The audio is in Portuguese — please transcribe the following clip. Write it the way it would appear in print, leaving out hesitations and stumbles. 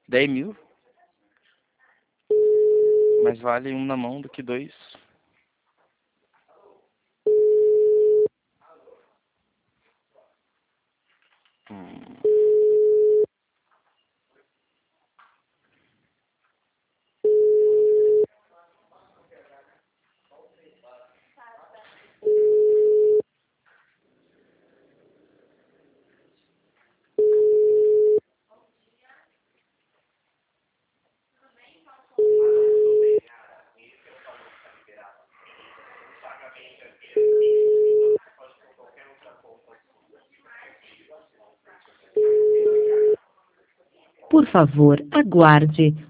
10.000? Mais vale um na mão do que dois. Por favor, aguarde.